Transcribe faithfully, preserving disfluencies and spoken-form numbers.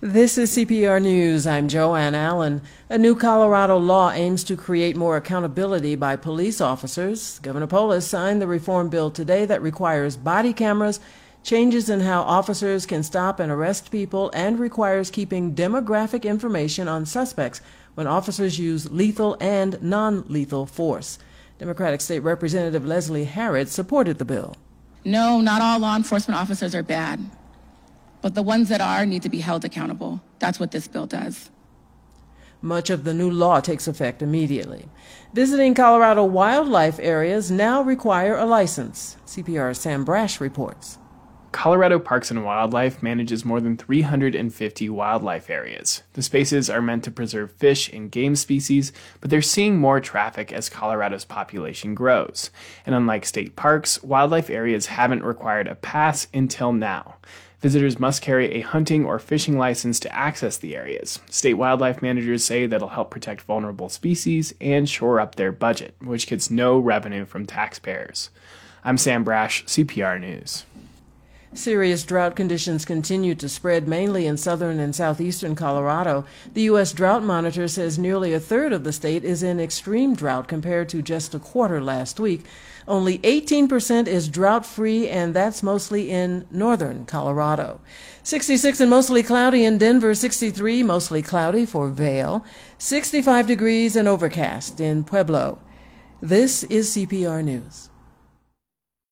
This is C P R News. I'm Joanne Allen. A new Colorado law aims to create more accountability by police officers. Governor Polis signed the reform bill today that requires body cameras, changes in how officers can stop and arrest people, and requires keeping demographic information on suspects when officers use lethal and non-lethal force. Democratic State Representative Leslie Harrod supported the bill. No, not all law enforcement officers are bad. But the ones that are need to be held accountable. That's what this bill does. Much of the new law takes effect immediately. Visiting Colorado wildlife areas now require a license. C P R's Sam Brash reports. Colorado Parks and Wildlife manages more than three hundred fifty wildlife areas. The spaces are meant to preserve fish and game species, but they're seeing more traffic as Colorado's population grows. And unlike state parks, wildlife areas haven't required a pass until now. Visitors must carry a hunting or fishing license to access the areas. State wildlife managers say that'll help protect vulnerable species and shore up their budget, which gets no revenue from taxpayers. I'm Sam Brash, C P R News. Serious drought conditions continue to spread mainly in southern and southeastern Colorado. The U S Drought Monitor says nearly a third of the state is in extreme drought compared to just a quarter last week. Only eighteen percent is drought-free, and that's mostly in northern Colorado. sixty-six and mostly cloudy in Denver, sixty-three mostly cloudy for Vail, sixty-five degrees and overcast in Pueblo. This is C P R News.